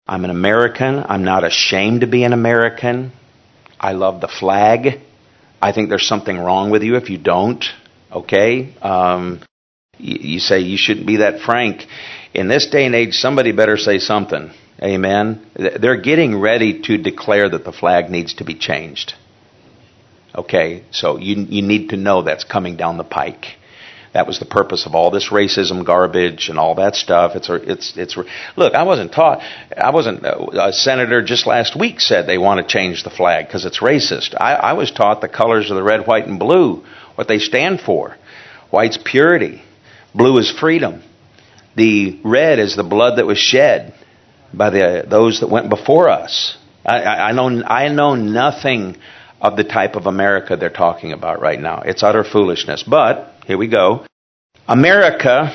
I'm an American. I'm not ashamed to be an American. I love the flag. I think there's something wrong with you if you don't. Okay? You say you shouldn't be that frank. In this day and age, somebody better say something. Amen? They're getting ready to declare that the flag needs to be changed. Okay? So you need to know that's coming down the pike. That was the purpose of all this racism garbage and all that stuff. Look, I wasn't taught. A senator just last week said they want to change the flag because it's racist. I was taught the colors of the red, white, and blue, what they stand for. White's purity. Blue is freedom. The red is the blood that was shed by those that went before us. I know nothing of the type of America they're talking about right now. It's utter foolishness. But here we go. America's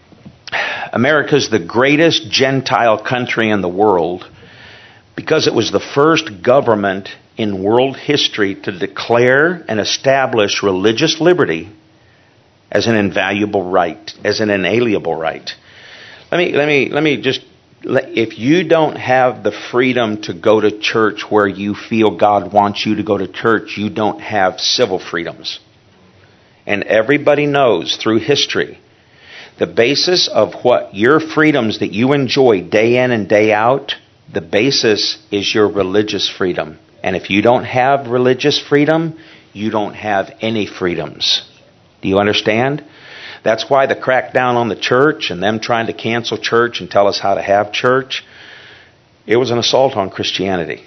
the greatest Gentile country in the world because it was the first government in world history to declare and establish religious liberty as an invaluable right, as an inalienable right. If you don't have the freedom to go to church where you feel God wants you to go to church, you don't have civil freedoms. And everybody knows through history, the basis of what your freedoms that you enjoy day in and day out, the basis is your religious freedom. And if you don't have religious freedom, you don't have any freedoms. Do you understand? That's why the crackdown on the church and them trying to cancel church and tell us how to have church, it was an assault on Christianity.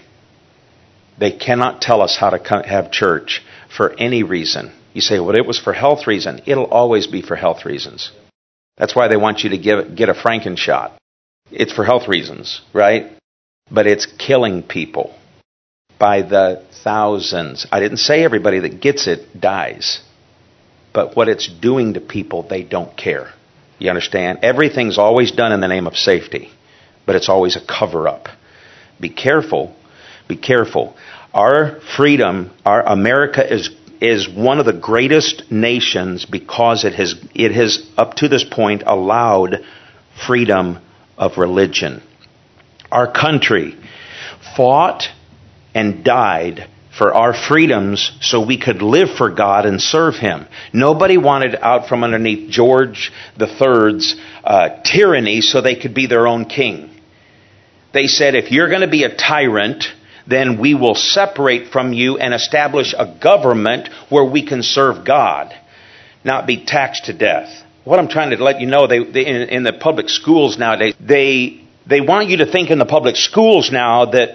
They cannot tell us how to have church for any reason. You say, well, it was for health reason. It'll always be for health reasons. That's why they want you to get a Frankenshot. It's for health reasons, right? But it's killing people by the thousands. I didn't say everybody that gets it dies. But what it's doing to people, they don't care. You understand? Everything's always done in the name of safety. But it's always a cover-up. Be careful. Be careful. Our freedom, our America is one of the greatest nations because it has up to this point allowed freedom of religion. Our country fought and died for our freedoms so we could live for God and serve Him. Nobody wanted out from underneath George III's tyranny so they could be their own king. They said, if you're going to be a tyrant, then we will separate from you and establish a government where we can serve God, not be taxed to death. What I'm trying to let you know, in the public schools nowadays, they want you to think in the public schools now that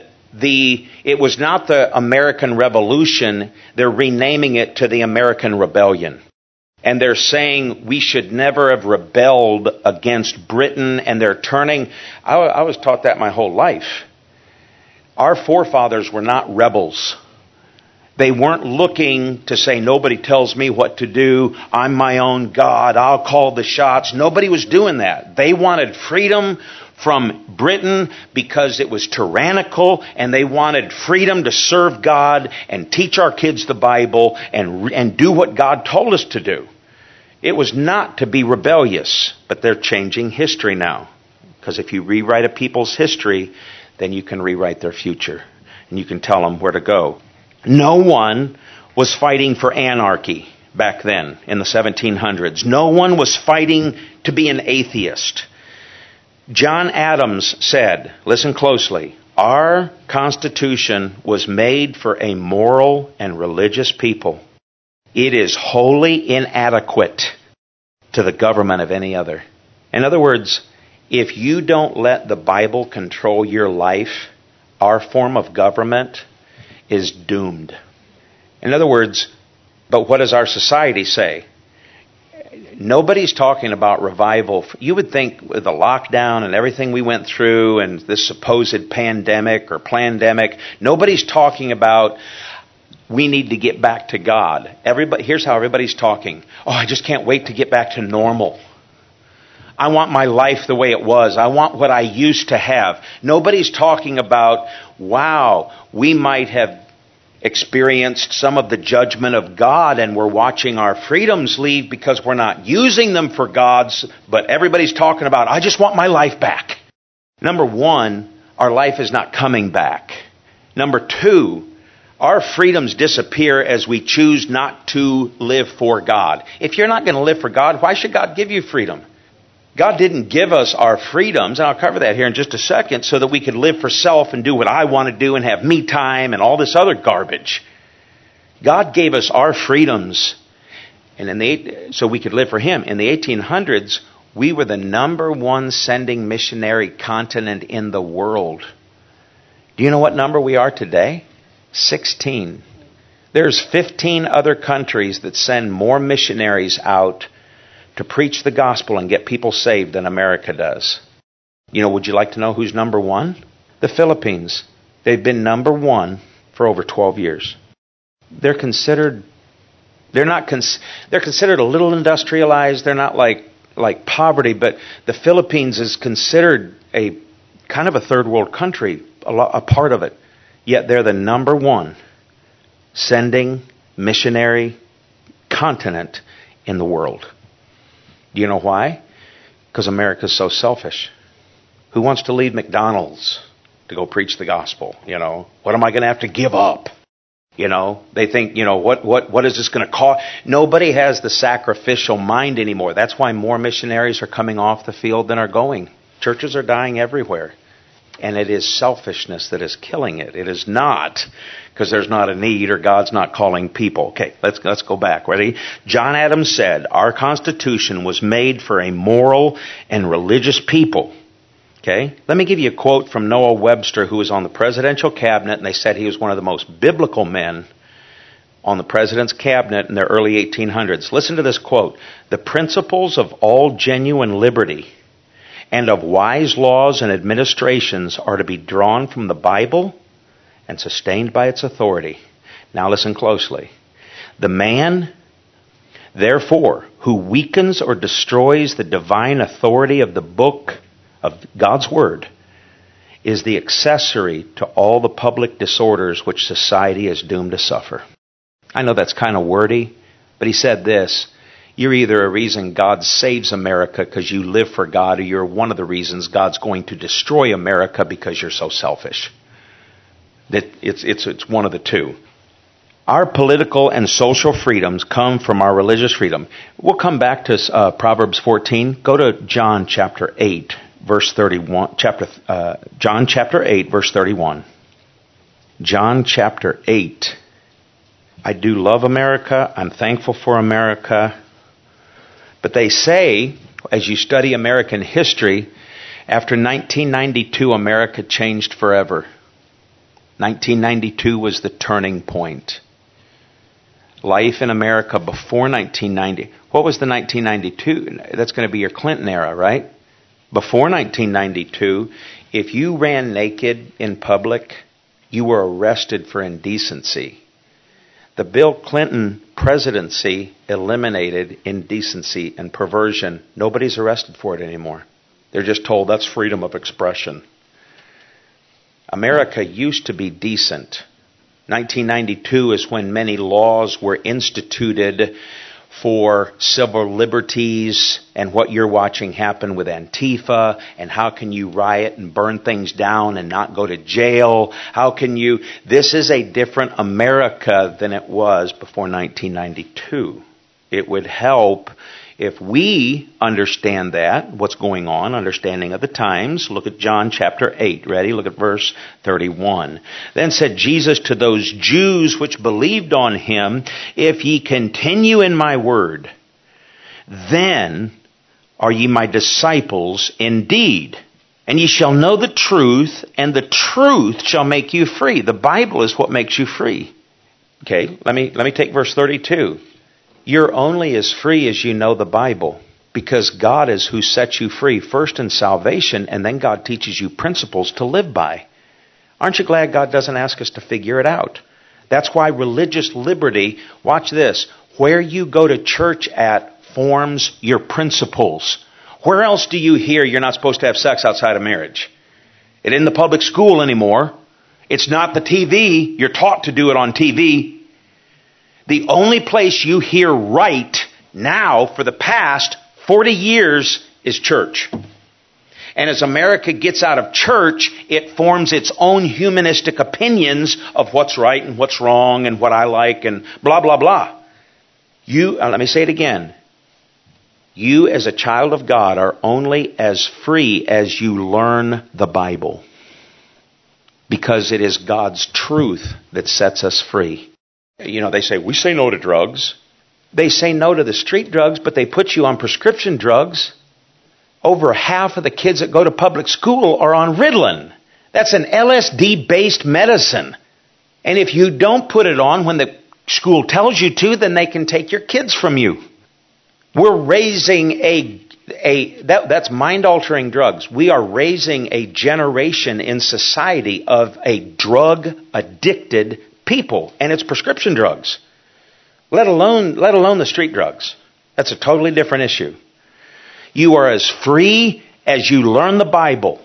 it was not the American Revolution. They're renaming it to the American Rebellion. And they're saying we should never have rebelled against Britain, and they're turning. I was taught that my whole life. Our forefathers were not rebels. They weren't looking to say, nobody tells me what to do. I'm my own God. I'll call the shots. Nobody was doing that. They wanted freedom from Britain because it was tyrannical, and they wanted freedom to serve God and teach our kids the Bible and do what God told us to do. It was not to be rebellious, but they're changing history now. Because if you rewrite a people's history, then you can rewrite their future. And you can tell them where to go. No one was fighting for anarchy back then in the 1700s. No one was fighting to be an atheist. John Adams said, listen closely, our Constitution was made for a moral and religious people. It is wholly inadequate to the government of any other. In other words, if you don't let the Bible control your life, our form of government is doomed. In other words, but what does our society say? Nobody's talking about revival. You would think with the lockdown and everything we went through and this supposed pandemic or plandemic, nobody's talking about we need to get back to God. Here's how everybody's talking. Oh, I just can't wait to get back to normal. I want my life the way it was. I want what I used to have. Nobody's talking about, wow, we might have experienced some of the judgment of God and we're watching our freedoms leave because we're not using them for God's, but everybody's talking about, I just want my life back. Number one, our life is not coming back. Number two, our freedoms disappear as we choose not to live for God. If you're not going to live for God, why should God give you freedom? God didn't give us our freedoms, and I'll cover that here in just a second, so that we could live for self and do what I want to do and have me time and all this other garbage. God gave us our freedoms and so we could live for Him. In the 1800s, we were the number one sending missionary continent in the world. Do you know what number we are today? 16. There's 15 other countries that send more missionaries out to preach the gospel and get people saved than America does. You know, would you like to know who's number one? The Philippines. They've been number one for over 12 years. They're considered a little industrialized. They're not like poverty, but the Philippines is considered a kind of a third world country, a part of it. Yet they're the number one sending missionary continent in the world. Do you know why? Because America's so selfish. Who wants to leave McDonald's to go preach the gospel? You know, what am I going to have to give up? You know, they think, you know, what is this going to cost? Nobody has the sacrificial mind anymore. That's why more missionaries are coming off the field than are going. Churches are dying everywhere. And it is selfishness that is killing it. It is not because there's not a need or God's not calling people. Okay, let's go back. Ready? John Adams said, our Constitution was made for a moral and religious people. Okay? Let me give you a quote from Noah Webster, who was on the presidential cabinet, and they said he was one of the most biblical men on the president's cabinet in the early 1800s. Listen to this quote. The principles of all genuine liberty and of wise laws and administrations are to be drawn from the Bible and sustained by its authority. Now listen closely. The man, therefore, who weakens or destroys the divine authority of the book of God's Word is the accessory to all the public disorders which society is doomed to suffer. I know that's kind of wordy, but he said this. You're either a reason God saves America because you live for God, or you're one of the reasons God's going to destroy America because you're so selfish. It's one of the two. Our political and social freedoms come from our religious freedom. We'll come back to Proverbs 14. Go to John chapter 8, verse 31. John chapter 8, verse 31. John chapter 8. I do love America. I'm thankful for America. But they say, as you study American history, after 1992, America changed forever. 1992 was the turning point. Life in America before 1990. What was the 1992? That's going to be your Clinton era, right? Before 1992, if you ran naked in public, you were arrested for indecency. The Bill Clinton presidency eliminated indecency and perversion. Nobody's arrested for it anymore. They're just told that's freedom of expression. America used to be decent. 1992 is when many laws were instituted for civil liberties and what you're watching happen with Antifa and how can you riot and burn things down and not go to jail? This is a different America than it was before 1992. It would help if we understand that, what's going on, understanding of the times. Look at John chapter 8. Ready? Look at verse 31. Then said Jesus to those Jews which believed on him, if ye continue in my word, then are ye my disciples indeed. And ye shall know the truth, and the truth shall make you free. The Bible is what makes you free. Okay, let me take verse 32. You're only as free as you know the Bible, because God is who sets you free, first in salvation, and then God teaches you principles to live by. Aren't you glad God doesn't ask us to figure it out? That's why religious liberty, watch this, where you go to church at forms your principles. Where else do you hear you're not supposed to have sex outside of marriage? It isn't the public school anymore. It's not the TV. You're taught to do it on TV. The only place you hear right now for the past 40 years is church. And as America gets out of church, it forms its own humanistic opinions of what's right and what's wrong and what I like and blah, blah, blah. Let me say it again. You as a child of God are only as free as you learn the Bible. Because it is God's truth that sets us free. You know, they say, we say no to drugs. They say no to the street drugs, but they put you on prescription drugs. Over half of the kids that go to public school are on Ritalin. That's an LSD-based medicine. And if you don't put it on when the school tells you to, then they can take your kids from you. We're raising that's mind-altering drugs. We are raising a generation in society of a drug-addicted people. And it's prescription drugs. Let alone the street drugs. That's a totally different issue. You are as free as you learn the Bible.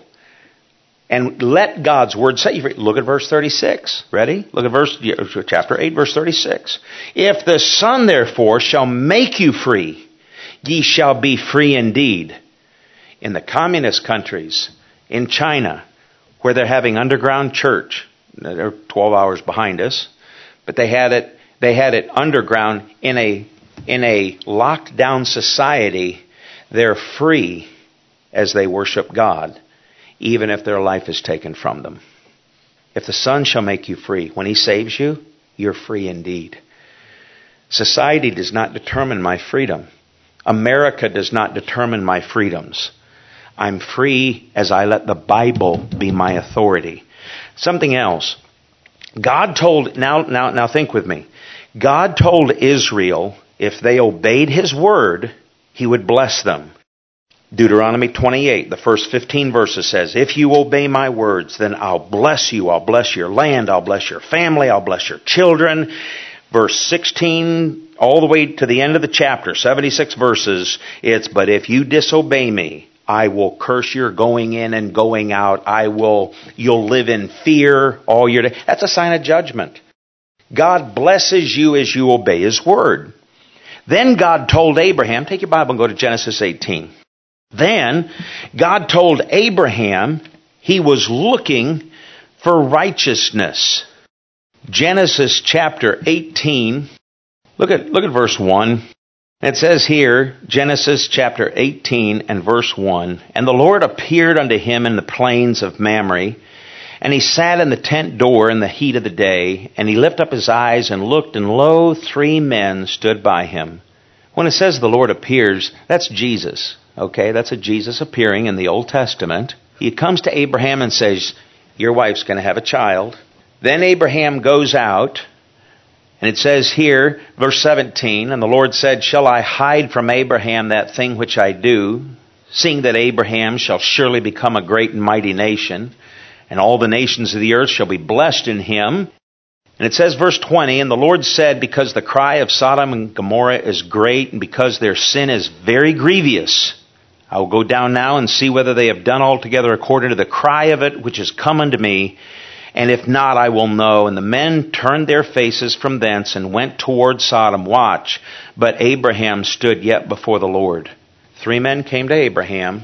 And let God's word set you free. Look at verse 36. Ready? Look at chapter 8, verse 36. If the Son, therefore, shall make you free, ye shall be free indeed. In the communist countries, in China, where they're having underground church, they're 12 hours behind us, but they had it underground in a locked down society. They're free as they worship God, even if their life is taken from them. If the Son shall make you free, when He saves you, you're free indeed. Society does not determine my freedom. America does not determine my freedoms. I'm free as I let the Bible be my authority. Something else. God told, now think with me. God told Israel if they obeyed His word, He would bless them. Deuteronomy 28, the first 15 verses says, if you obey my words, then I'll bless you. I'll bless your land. I'll bless your family. I'll bless your children. Verse 16, all the way to the end of the chapter, 76 verses, it's, but if you disobey me, I will curse your going in and going out. You'll live in fear all your day. That's a sign of judgment. God blesses you as you obey His word. Then God told Abraham, take your Bible and go to Genesis 18. Then God told Abraham He was looking for righteousness. Genesis chapter 18. Look at verse 1. It says here, Genesis chapter 18 and verse 1, and the Lord appeared unto him in the plains of Mamre, and he sat in the tent door in the heat of the day, and he lifted up his eyes and looked, and lo, 3 men stood by him. When it says the Lord appears, that's Jesus. Okay, that's a Jesus appearing in the Old Testament. He comes to Abraham and says, your wife's going to have a child. Then Abraham goes out, and it says here, verse 17, and the Lord said, shall I hide from Abraham that thing which I do, seeing that Abraham shall surely become a great and mighty nation, and all the nations of the earth shall be blessed in him. And it says, verse 20, and the Lord said, because the cry of Sodom and Gomorrah is great, and because their sin is very grievous, I will go down now and see whether they have done altogether according to the cry of it which is come unto me, and if not, I will know. And the men turned their faces from thence and went toward Sodom. Watch. But Abraham stood yet before the Lord. 3 men came to Abraham.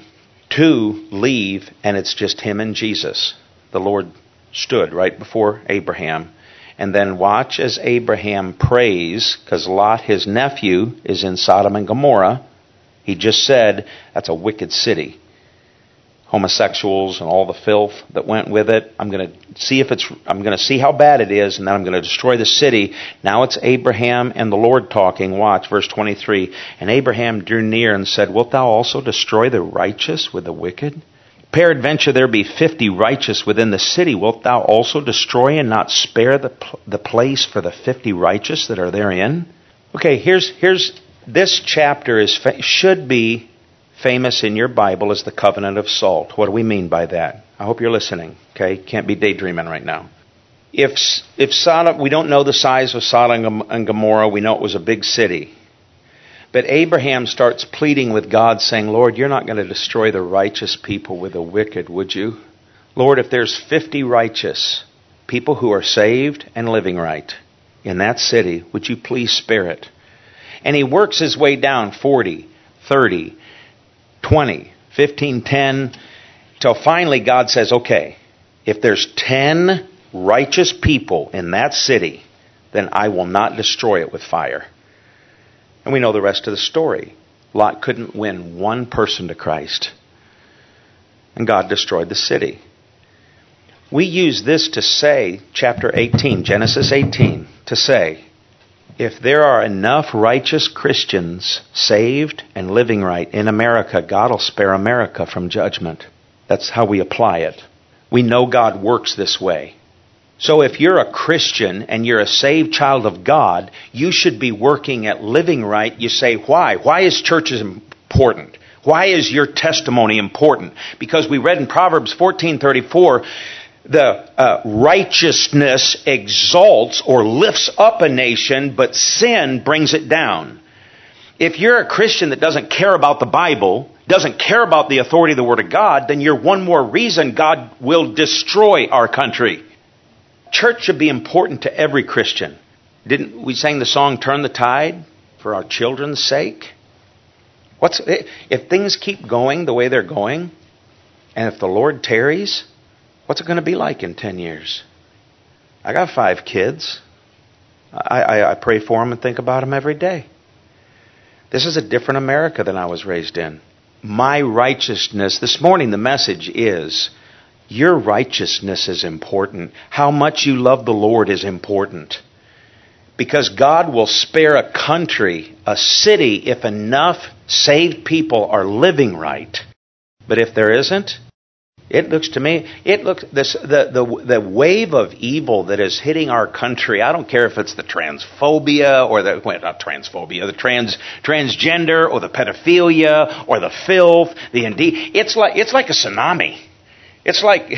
2 leave, and it's just him and Jesus. The Lord stood right before Abraham. And then watch as Abraham prays, because Lot, his nephew, is in Sodom and Gomorrah. He just said, that's a wicked city. Homosexuals and all the filth that went with it. I'm going to see how bad it is, and then I'm going to destroy the city. Now it's Abraham and the Lord talking. Watch, verse 23. And Abraham drew near and said, wilt thou also destroy the righteous with the wicked? Peradventure there be 50 righteous within the city. Wilt thou also destroy and not spare the place for the 50 righteous that are therein? Okay, here's this chapter should be famous in your Bible as the covenant of salt. What do we mean by that? I hope you're listening. Okay, can't be daydreaming right now. If Sodom, we don't know the size of Sodom and Gomorrah. We know it was a big city. But Abraham starts pleading with God, saying, Lord, you're not going to destroy the righteous people with the wicked, would you? Lord, if there's 50 righteous people who are saved and living right in that city, would you please spare it? And he works his way down 40, 30, 20, 15, 10, Till finally God says, okay, if there's 10 righteous people in that city, then I will not destroy it with fire. And we know the rest of the story. Lot couldn't win one person to Christ. And God destroyed the city. We use this to say, chapter 18, Genesis 18, to say, if there are enough righteous Christians saved and living right in America, God will spare America from judgment. That's how we apply it. We know God works this way. So if you're a Christian and you're a saved child of God, you should be working at living right. You say, why? Why is church important? Why is your testimony important? Because we read in Proverbs 14:34, the righteousness exalts or lifts up a nation, but sin brings it down. If you're a Christian that doesn't care about the Bible, doesn't care about the authority of the Word of God, then you're one more reason God will destroy our country. Church should be important to every Christian. Didn't we sing the song, Turn the Tide, for our children's sake? If things keep going the way they're going, and if the Lord tarries, what's it going to be like in 10 years? I got 5 kids. I pray for them and think about them every day. This is a different America than I was raised in. My righteousness, this morning the message is, your righteousness is important. How much you love the Lord is important. Because God will spare a country, a city, if enough saved people are living right. But if there isn't, it looks to me, the wave of evil that is hitting our country, I don't care if it's the transphobia or the transgender or the pedophilia or the filth, it's like a tsunami. It's like,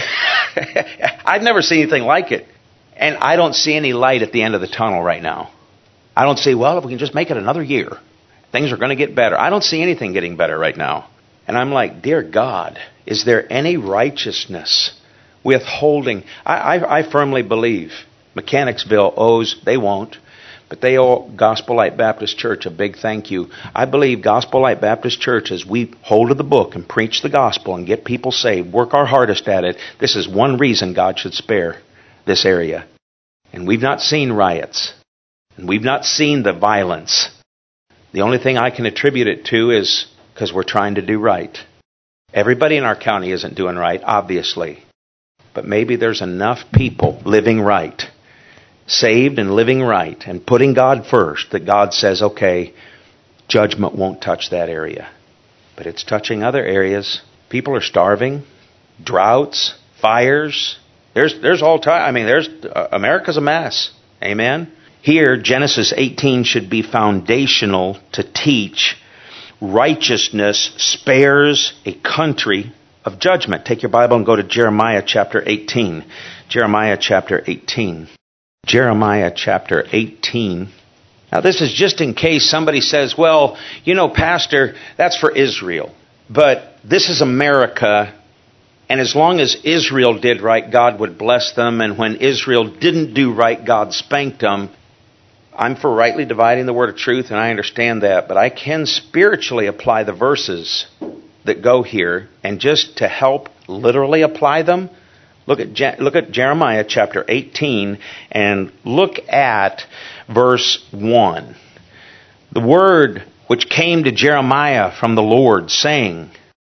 I've never seen anything like it. And I don't see any light at the end of the tunnel right now. I don't see, well, if we can just make it another year, things are going to get better. I don't see anything getting better right now. And I'm like, dear God, is there any righteousness withholding? I firmly believe Mechanicsville owes, they won't, but they owe Gospel Light Baptist Church a big thank you. I believe Gospel Light Baptist Church, as we hold to the book and preach the gospel and get people saved, work our hardest at it, this is one reason God should spare this area. And we've not seen riots. And we've not seen the violence. The only thing I can attribute it to is because we're trying to do right. Everybody in our county isn't doing right, obviously. But maybe there's enough people living right, saved and living right, and putting God first, that God says, okay, judgment won't touch that area. But it's touching other areas. People are starving, droughts, fires. There's all time. I mean, America's a mess. Amen? Here, Genesis 18 should be foundational to teach righteousness spares a country of judgment. Take your Bible and go to Jeremiah chapter 18. Jeremiah chapter 18. Jeremiah chapter 18. Now this is just in case somebody says, well, Pastor, that's for Israel. But this is America, and as long as Israel did right, God would bless them. And when Israel didn't do right, God spanked them. I'm for rightly dividing the word of truth, and I understand that. But I can spiritually apply the verses that go here. And just to help literally apply them, look at Jeremiah chapter 18 and look at verse 1. The word which came to Jeremiah from the Lord, saying,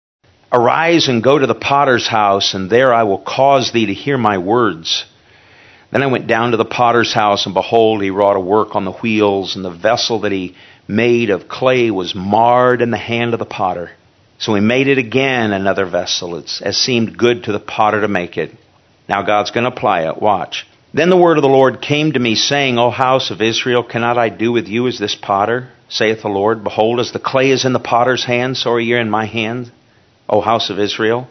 Arise and go to the potter's house, and there I will cause thee to hear my words. Then I went down to the potter's house, and behold, he wrought a work on the wheels, and the vessel that he made of clay was marred in the hand of the potter. So he made it again another vessel, as seemed good to the potter to make it. Now God's going to apply it. Watch. Then the word of the Lord came to me, saying, O house of Israel, cannot I do with you as this potter, saith the Lord? Behold, as the clay is in the potter's hand, so are ye in my hand, O house of Israel.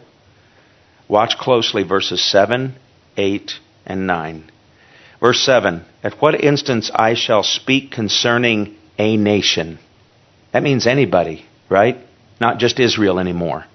Watch closely verses 7, 8, and 9. Verse 7, At what instance I shall speak concerning a nation. That means anybody, right? Not just Israel anymore.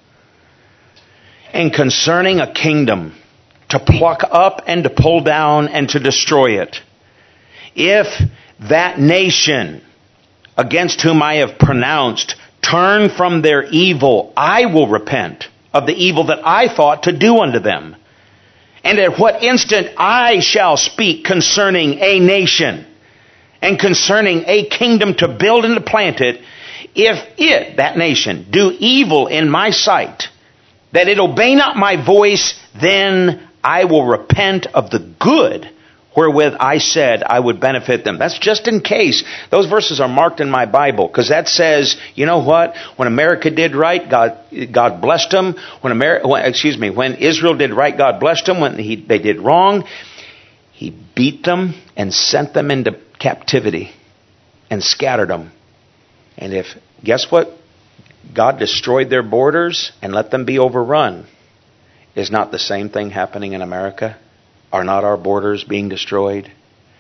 And concerning a kingdom, to pluck up and to pull down and to destroy it. If that nation against whom I have pronounced turn from their evil, I will repent. of the evil that I thought to do unto them. And at what instant I shall speak concerning a nation and concerning a kingdom to build and to plant it, if it, that nation, do evil in my sight, that it obey not my voice, then I will repent of the good wherewith I said I would benefit them. That's just in case. Those verses are marked in my Bible, because that says, you know what? When America did right, God blessed them. When Israel did right, God blessed them. When they did wrong, He beat them and sent them into captivity and scattered them. And guess what? God destroyed their borders and let them be overrun. Is not the same thing happening in America? Are not our borders being destroyed?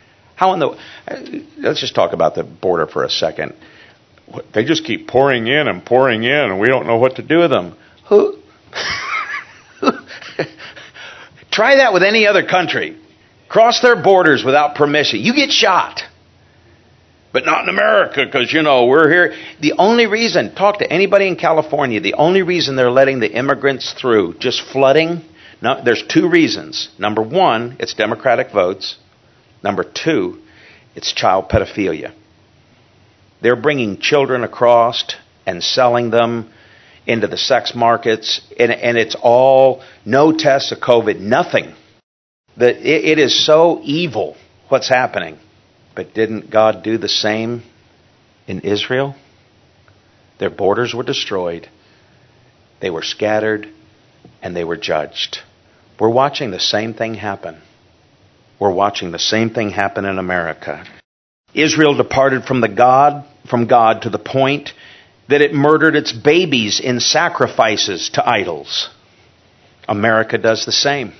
Let's just talk about the border for a second. They just keep pouring in, and we don't know what to do with them. Try that with any other country. Cross their borders without permission. You get shot. But not in America, because, we're here. The only reason, talk to anybody in California, the only reason they're letting the immigrants through, just flooding, there's two reasons. Number one, it's Democratic votes. Number two, it's child pedophilia. They're bringing children across and selling them into the sex markets, and it's all no tests of COVID, nothing. It is so evil what's happening. But didn't God do the same in Israel? Their borders were destroyed. They were scattered, and they were judged. We're watching the same thing happen. We're watching the same thing happen in America. Israel departed from God to the point that it murdered its babies in sacrifices to idols. America does the same.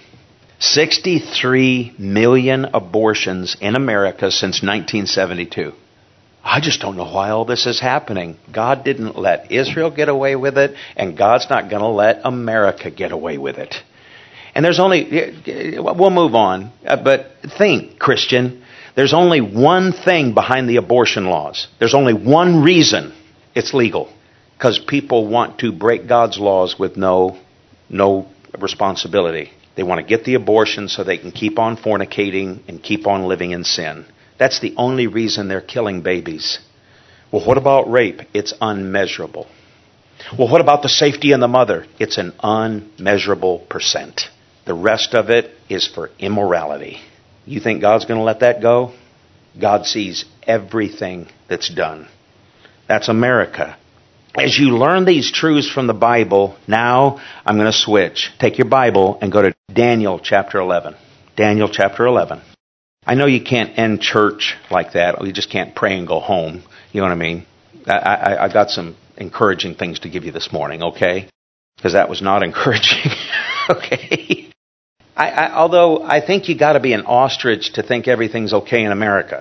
63 million abortions in America since 1972. I just don't know why all this is happening. God didn't let Israel get away with it, and God's not going to let America get away with it. And we'll move on, but think, Christian, there's only one thing behind the abortion laws. There's only one reason it's legal. Because people want to break God's laws with no responsibility. They want to get the abortion so they can keep on fornicating and keep on living in sin. That's the only reason they're killing babies. Well, what about rape? It's unmeasurable. Well, what about the safety of the mother? It's an unmeasurable percent. The rest of it is for immorality. You think God's going to let that go? God sees everything that's done. That's America. As you learn these truths from the Bible, now I'm going to switch. Take your Bible and go to Daniel chapter 11. Daniel chapter 11. I know you can't end church like that. You just can't pray and go home. You know what I mean? I got some encouraging things to give you this morning, okay? Because that was not encouraging, okay? Although I think you got to be an ostrich to think everything's okay in America.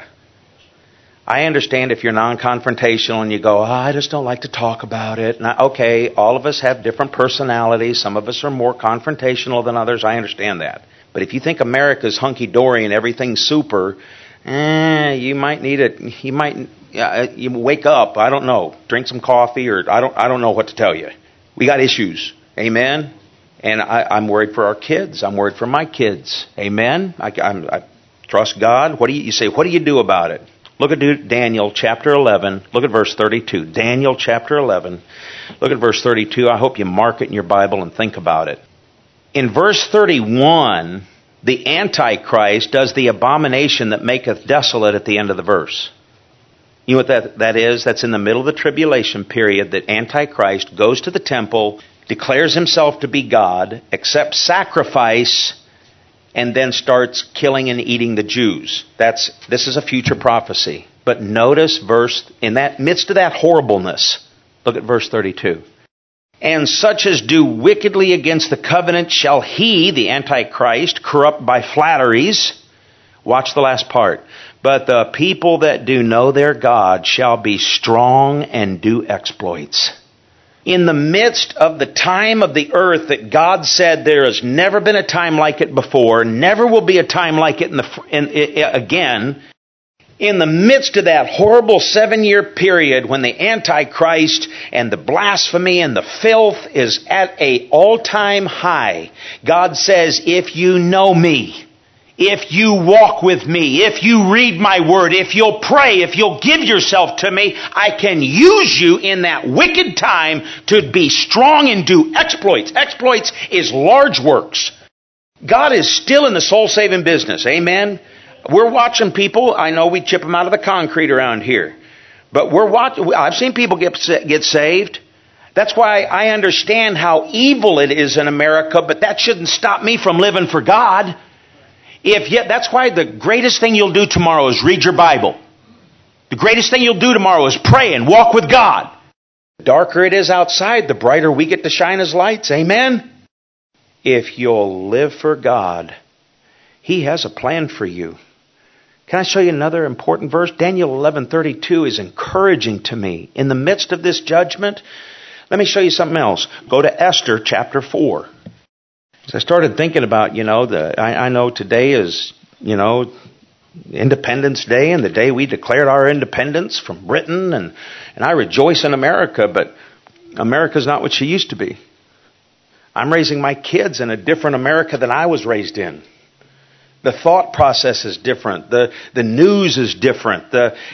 I understand if you're non-confrontational and you go, I just don't like to talk about it. Okay, all of us have different personalities. Some of us are more confrontational than others. I understand that. But if you think America's hunky-dory and everything's super, you might need it. You wake up. I don't know. Drink some coffee, or I don't know what to tell you. We got issues. Amen. And I'm worried for our kids. I'm worried for my kids. Amen. I trust God. You say? What do you do about it? Look at Daniel chapter 11. Look at verse 32. Daniel chapter 11. Look at verse 32. I hope you mark it in your Bible and think about it. In verse 31, the Antichrist does the abomination that maketh desolate at the end of the verse. You know what that is? That's in the middle of the tribulation period that Antichrist goes to the temple, declares himself to be God, accepts sacrifice, and then starts killing and eating the Jews. This is a future prophecy. But notice in that midst of that horribleness, look at verse 32. And such as do wickedly against the covenant shall he, the Antichrist, corrupt by flatteries. Watch the last part. But the people that do know their God shall be strong and do exploits. In the midst of the time of the earth that God said there has never been a time like it before, never will be a time like it again, In the midst of that horrible 7-year period when the Antichrist and the blasphemy and the filth is at an all-time high, God says, if you know me, if you walk with me, if you read my word, if you'll pray, if you'll give yourself to me, I can use you in that wicked time to be strong and do exploits. Exploits is large works. God is still in the soul-saving business. Amen? We're watching people. I know we chip them out of the concrete around here. But I've seen people get saved. That's why I understand how evil it is in America, but that shouldn't stop me from living for God. That's why the greatest thing you'll do tomorrow is read your Bible. The greatest thing you'll do tomorrow is pray and walk with God. The darker it is outside, the brighter we get to shine as lights. Amen? If you'll live for God, He has a plan for you. Can I show you another important verse? Daniel 11:32 is encouraging to me. In the midst of this judgment, let me show you something else. Go to Esther chapter 4. So I started thinking about, I know today is, Independence Day and the day we declared our independence from Britain. And I rejoice in America, but America's not what she used to be. I'm raising my kids in a different America than I was raised in. The thought process is different. The news is different.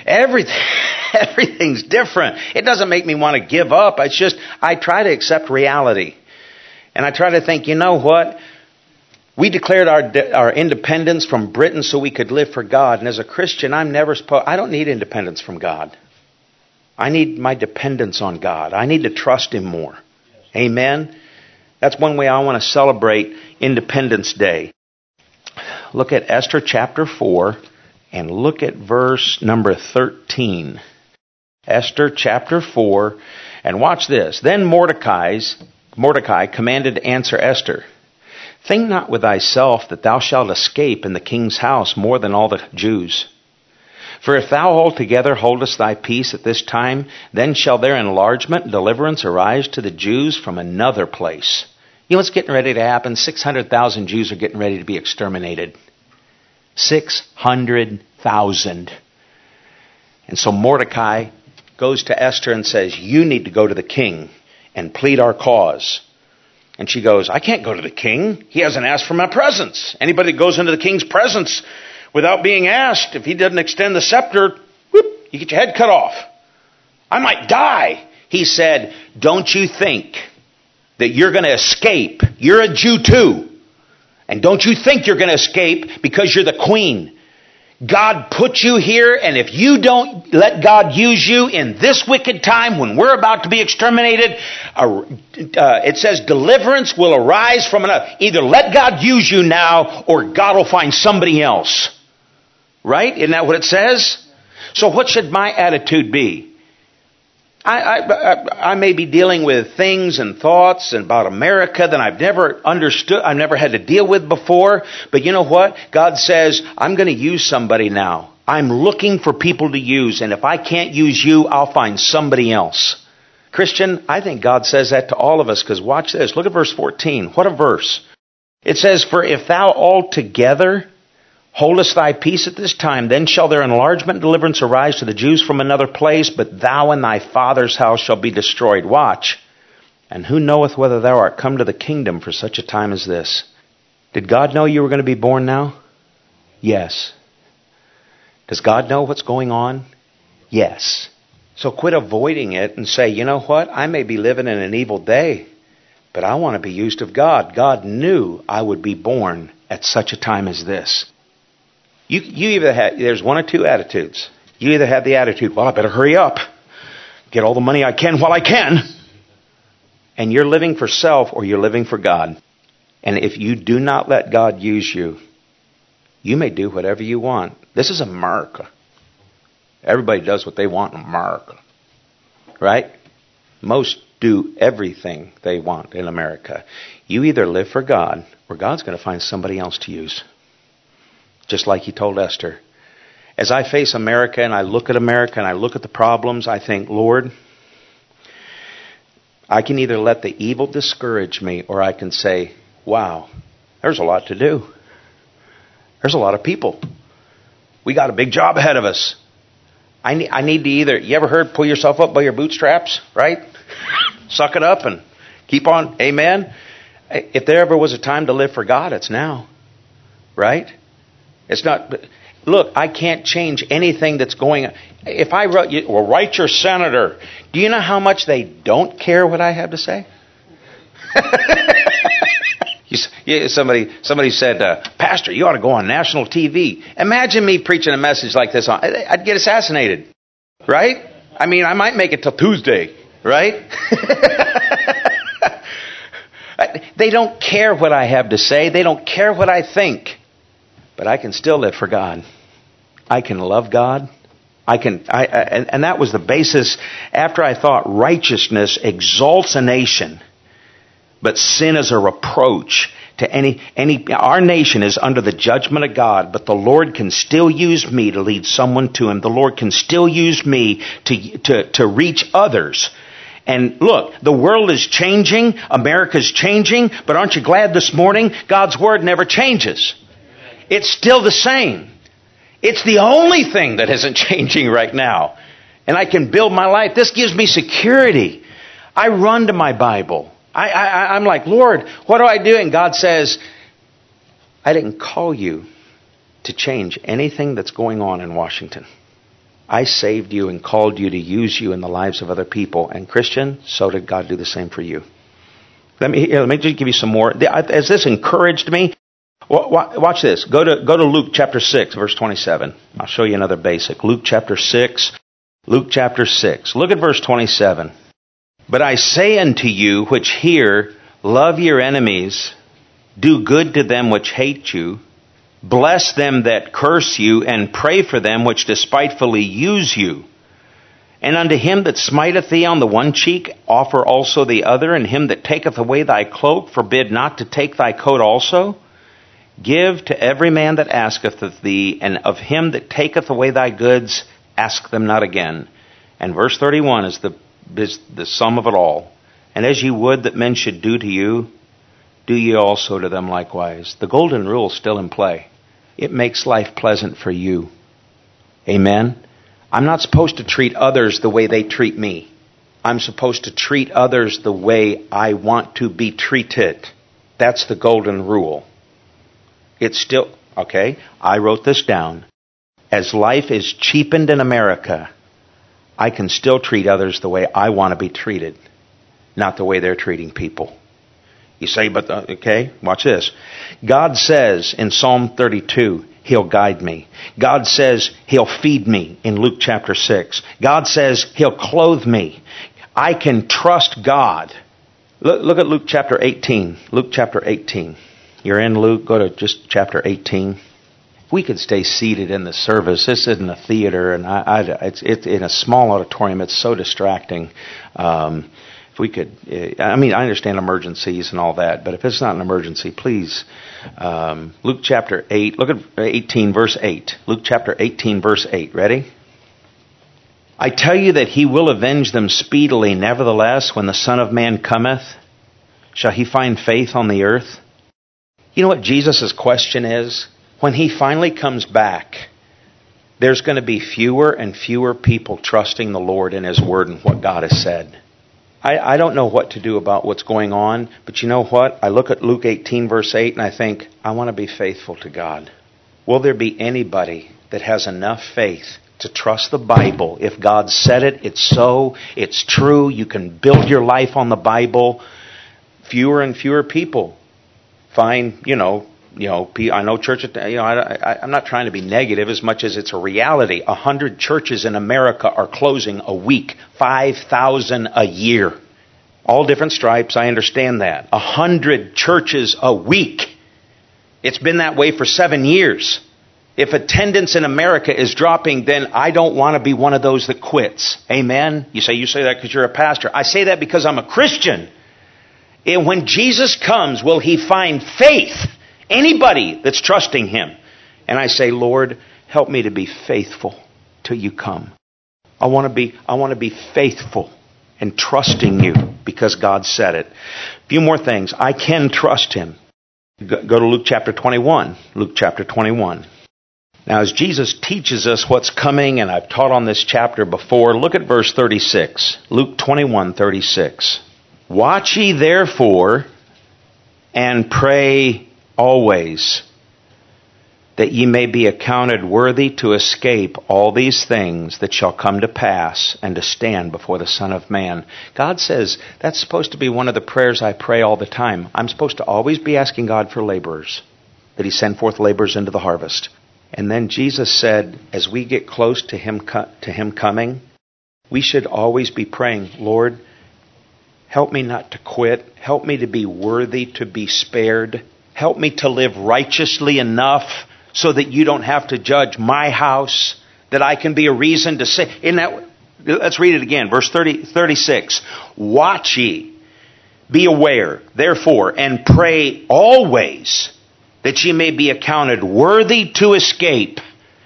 Everything's different. It doesn't make me want to give up. It's just I try to accept reality. And I try to think, you know what? We declared our independence from Britain so we could live for God. And as a Christian, I don't need independence from God. I need my dependence on God. I need to trust Him more. Amen? That's one way I want to celebrate Independence Day. Look at Esther chapter 4 and look at verse number 13. Esther chapter 4, and watch this. Then Mordecai commanded to answer Esther, think not with thyself that thou shalt escape in the king's house more than all the Jews. For if thou altogether holdest thy peace at this time, then shall their enlargement and deliverance arise to the Jews from another place. You know what's getting ready to happen? 600,000 Jews are getting ready to be exterminated. 600,000. And so Mordecai goes to Esther and says, you need to go to the king and plead our cause. And she goes, I can't go to the king. He hasn't asked for my presence. Anybody that goes into the king's presence without being asked, if he doesn't extend the scepter, whoop, you get your head cut off. I might die. He said, don't you think that you're going to escape? You're a Jew too. And don't you think you're going to escape because you're the queen. God put you here, and if you don't let God use you in this wicked time when we're about to be exterminated, it says deliverance will arise from another. Either let God use you now or God will find somebody else. Right? Isn't that what it says? So what should my attitude be? I may be dealing with things and thoughts about America that I've never understood, I've never had to deal with before. But you know what? God says, I'm going to use somebody now. I'm looking for people to use. And if I can't use you, I'll find somebody else. Christian, I think God says that to all of us, because watch this. Look at verse 14. What a verse. It says, for if thou altogether holdest thy peace at this time, then shall their enlargement and deliverance arise to the Jews from another place, but thou and thy father's house shall be destroyed. Watch. And who knoweth whether thou art come to the kingdom for such a time as this? Did God know you were going to be born now? Yes. Does God know what's going on? Yes. So quit avoiding it and say, you know what? I may be living in an evil day, but I want to be used of God. God knew I would be born at such a time as this. You either have, there's one or two attitudes. You either have the attitude, well, I better hurry up, get all the money I can while I can, and you're living for self, or you're living for God. And if you do not let God use you, you may do whatever you want. This is America. Everybody does what they want in America, right? Most do everything they want in America. You either live for God, or God's going to find somebody else to use. Just like He told Esther. As I face America and I look at America and I look at the problems, I think, Lord, I can either let the evil discourage me, or I can say, wow, there's a lot to do. There's a lot of people. We got a big job ahead of us. I need to either, you ever heard pull yourself up by your bootstraps, right? Suck it up and keep on. Amen. If there ever was a time to live for God, it's now. Right? It's not, look, I can't change anything that's going on. If I wrote you, well, write your senator. Do you know how much they don't care what I have to say? Somebody said, Pastor, you ought to go on national TV. Imagine me preaching a message like this. I'd get assassinated. Right? I mean, I might make it till Tuesday. Right? They don't care what I have to say. They don't care what I think. But I can still live for God. I can love God. And that was the basis. After I thought righteousness exalts a nation, but sin is a reproach to any. Our nation is under the judgment of God, but the Lord can still use me to lead someone to Him. The Lord can still use me to reach others. And look, the world is changing. America's changing. But aren't you glad this morning? God's Word never changes. It's still the same. It's the only thing that isn't changing right now. And I can build my life. This gives me security. I run to my Bible. I'm like, Lord, what do I do? And God says, I didn't call you to change anything that's going on in Washington. I saved you and called you to use you in the lives of other people. And Christian, so did God do the same for you. Let me just give you some more. As this encouraged me, watch this. Go to Luke chapter 6, verse 27. I'll show you another basic. Luke chapter 6. Luke chapter 6. Look at verse 27. But I say unto you which hear, love your enemies, do good to them which hate you, bless them that curse you, and pray for them which despitefully use you. And unto him that smiteth thee on the one cheek, offer also the other, and him that taketh away thy cloak, forbid not to take thy coat also. Give to every man that asketh of thee, and of him that taketh away thy goods, ask them not again. And verse 31 is the sum of it all. And as ye would that men should do to you, do ye also to them likewise. The golden rule is still in play. It makes life pleasant for you. Amen? I'm not supposed to treat others the way they treat me. I'm supposed to treat others the way I want to be treated. That's the golden rule. It's still, okay, I wrote this down. As life is cheapened in America, I can still treat others the way I want to be treated, not the way they're treating people. You say, but, okay, watch this. God says in Psalm 32, He'll guide me. God says He'll feed me in Luke chapter 6. God says He'll clothe me. I can trust God. Look at Luke chapter 18. Luke chapter 18. You're in Luke, go to just chapter 18. If we could stay seated in the service. This isn't a theater, and it's in a small auditorium. It's so distracting. If we could, I understand emergencies and all that, but if it's not an emergency, please. Luke chapter 8, look at 18, verse 8. Luke chapter 18, verse 8. Ready? I tell you that He will avenge them speedily. Nevertheless, when the Son of Man cometh, shall He find faith on the earth? You know what Jesus' question is? When He finally comes back, there's going to be fewer and fewer people trusting the Lord and His Word and what God has said. I don't know what to do about what's going on, but you know what? I look at Luke 18, verse 8, and I think, I want to be faithful to God. Will there be anybody that has enough faith to trust the Bible? If God said it, it's so, it's true, you can build your life on the Bible. Fewer and fewer people find, I know church, I'm not trying to be negative as much as it's a reality. 100 churches in America are closing a week. 5,000 a year. All different stripes, I understand that. 100 churches a week. It's been that way for 7 years. If attendance in America is dropping, then I don't want to be one of those that quits. Amen? You say that because you're a pastor. I say that because I'm a Christian. And when Jesus comes, will He find faith? Anybody that's trusting Him. And I say, Lord, help me to be faithful till you come. I want to be faithful and trusting you because God said it. A few more things. I can trust Him. Go to Luke chapter 21. Luke chapter 21. Now, as Jesus teaches us what's coming, and I've taught on this chapter before, look at verse 36. Luke 21:36. Watch ye therefore, and pray always, that ye may be accounted worthy to escape all these things that shall come to pass, and to stand before the Son of Man. God says that's supposed to be one of the prayers I pray all the time. I'm supposed to always be asking God for laborers, that He send forth laborers into the harvest. And then Jesus said, as we get close to Him coming, we should always be praying, Lord, help me not to quit. Help me to be worthy to be spared. Help me to live righteously enough so that you don't have to judge my house, that I can be a reason to say. Let's read it again, verse 36. Watch ye, be aware, therefore, and pray always, that ye may be accounted worthy to escape.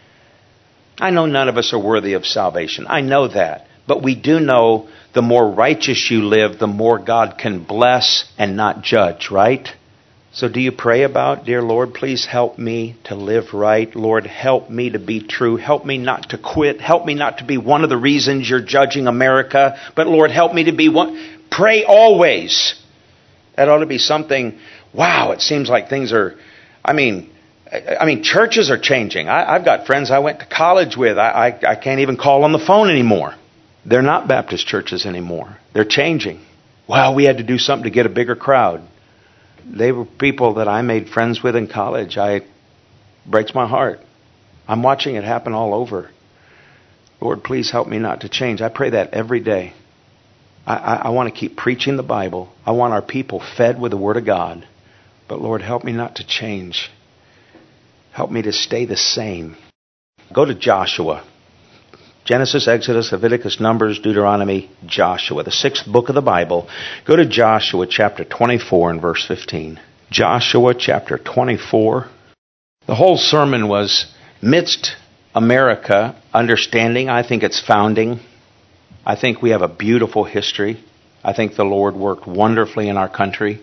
I know none of us are worthy of salvation. I know that. But we do know the more righteous you live, the more God can bless and not judge, right? So do you pray about, dear Lord, please help me to live right. Lord, help me to be true. Help me not to quit. Help me not to be one of the reasons you're judging America. But Lord, help me to be one. Pray always. That ought to be something. Wow, it seems like things are... I mean, churches are changing. I've got friends I went to college with. I can't even call on the phone anymore. They're not Baptist churches anymore. They're changing. Well, we had to do something to get a bigger crowd. They were people that I made friends with in college. It breaks my heart. I'm watching it happen all over. Lord, please help me not to change. I pray that every day. I want to keep preaching the Bible. I want our people fed with the Word of God. But Lord, help me not to change. Help me to stay the same. Go to Joshua. Genesis, Exodus, Leviticus, Numbers, Deuteronomy, Joshua, the 6th book of the Bible. Go to Joshua chapter 24 and verse 15. Joshua chapter 24. The whole sermon was midst America, understanding, I think, its founding. I think we have a beautiful history. I think the Lord worked wonderfully in our country.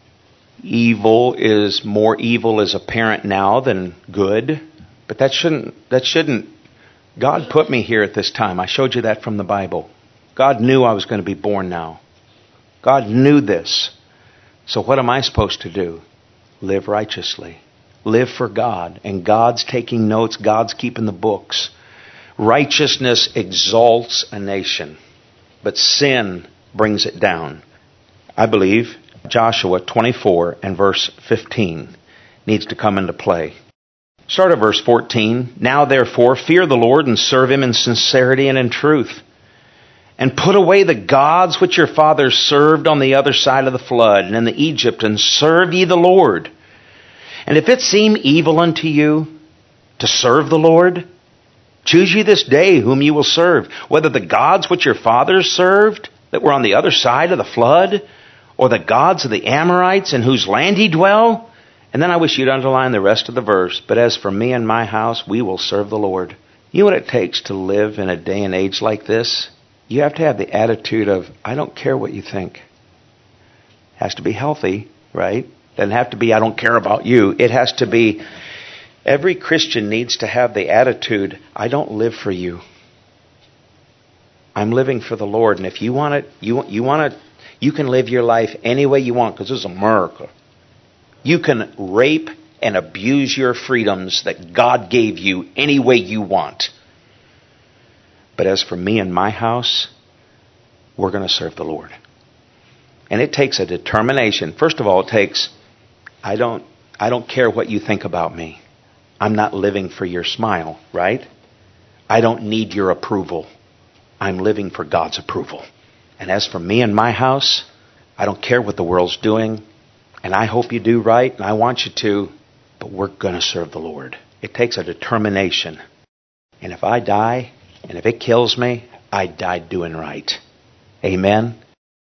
More evil is apparent now than good. But that shouldn't. God put me here at this time. I showed you that from the Bible. God knew I was going to be born now. God knew this. So what am I supposed to do? Live righteously. Live for God. And God's taking notes. God's keeping the books. Righteousness exalts a nation, but sin brings it down. I believe Joshua 24 and verse 15 needs to come into play. Start at verse 14. Now therefore fear the Lord and serve Him in sincerity and in truth. And put away the gods which your fathers served on the other side of the flood and in the Egypt, and serve ye the Lord. And if it seem evil unto you to serve the Lord, choose ye this day whom ye will serve, whether the gods which your fathers served that were on the other side of the flood, or the gods of the Amorites in whose land ye dwell. And then I wish you'd underline the rest of the verse. But as for me and my house, we will serve the Lord. You know what it takes to live in a day and age like this? You have to have the attitude of, I don't care what you think. It has to be healthy, right? Doesn't have to be, I don't care about you. It has to be, every Christian needs to have the attitude, I don't live for you. I'm living for the Lord. And if you want it, you can live your life any way you want, because this is America. You can rape and abuse your freedoms that God gave you any way you want. But as for me and my house, we're going to serve the Lord. And it takes a determination. First of all, it takes, I don't care what you think about me. I'm not living for your smile, right? I don't need your approval. I'm living for God's approval. And as for me and my house, I don't care what the world's doing. And I hope you do right, and I want you to. But we're going to serve the Lord. It takes a determination. And if I die, and if it kills me, I died doing right. Amen?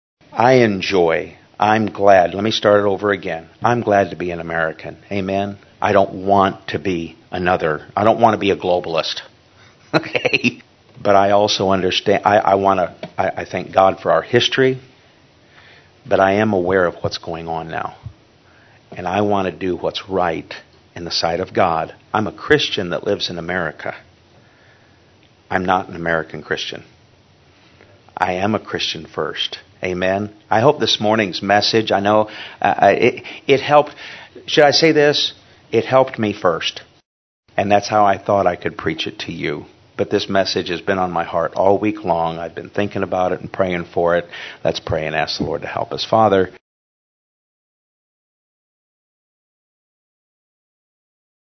I'm glad. Let me start it over again. I'm glad to be an American. Amen? I don't want to be I don't want to be a globalist. Okay? But I also understand, I thank God for our history, but I am aware of what's going on now. And I want to do what's right in the sight of God. I'm a Christian that lives in America. I'm not an American Christian. I am a Christian first. Amen. I hope this morning's message, I know it helped. Should I say this? It helped me first. And that's how I thought I could preach it to you. But this message has been on my heart all week long. I've been thinking about it and praying for it. Let's pray and ask the Lord to help us. Father,